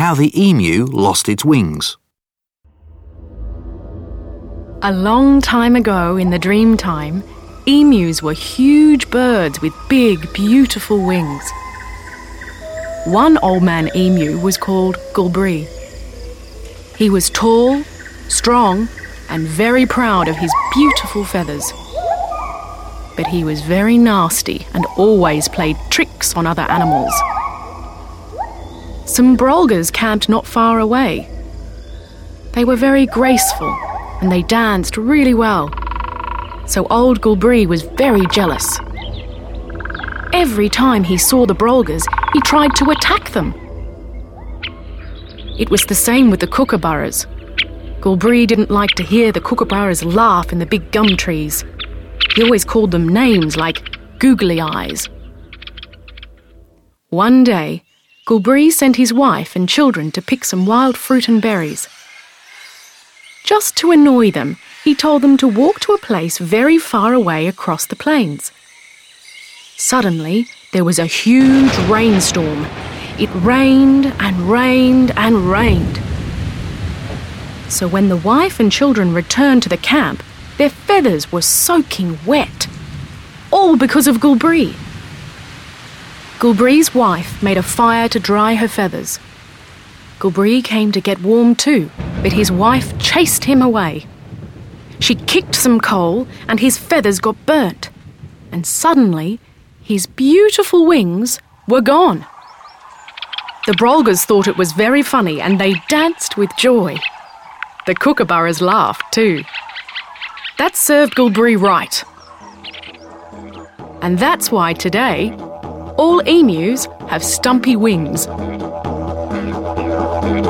How the emu lost its wings. A long time ago in the dream time, emus were huge birds with big, beautiful wings. One old man emu was called Gulbree. He was tall, strong, and very proud of his beautiful feathers. But he was very nasty and always played tricks on other animals. Some brolgas camped not far away. They were very graceful and they danced really well. So old Gulbree was very jealous. Every time he saw the brolgas, he tried to attack them. It was the same with the kookaburras. Gulbree didn't like to hear the kookaburras laugh in the big gum trees. He always called them names like Googly Eyes. One day, Gulbree sent his wife and children to pick some wild fruit and berries. Just to annoy them, he told them to walk to a place very far away across the plains. Suddenly, there was a huge rainstorm. It rained and rained and rained. So when the wife and children returned to the camp, their feathers were soaking wet, all because of Gulbree. Gulbree's wife made a fire to dry her feathers. Gulbree came to get warm too, but his wife chased him away. She kicked some coal and his feathers got burnt, and suddenly his beautiful wings were gone. The brolgas thought it was very funny and they danced with joy. The kookaburras laughed too. That served Gulbree right. And that's why today, all emus have stumpy wings.